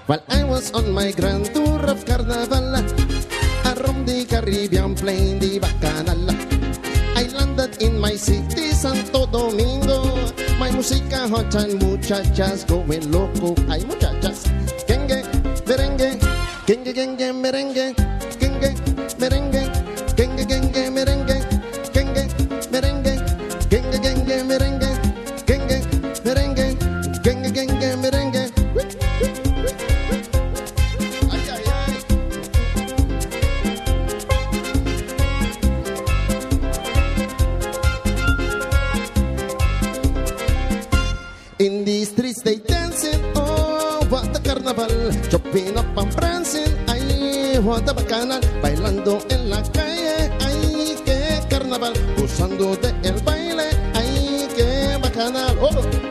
While I was on my grand tour of Carnaval, around the Caribbean plain, the Bacanal, I landed in my city, Santo Domingo. My música hot and muchachas going loco. Ay, muchachas, gengue, merengue, gengue, gengue, merengue, gengue, merengue, gengue, gengue, merengue, gengue, merengue, gengue, gengue, merengue, gengue, merengue, gengue, gengue, merengue. Ay, ay, ay. In the streets they dancing, oh, what the carnaval. Chopping up and prancing, ay, what the bacanal. Bailando en la calle, ay, qué carnaval. Gozando de el baile, ay, qué bacanal. Oh.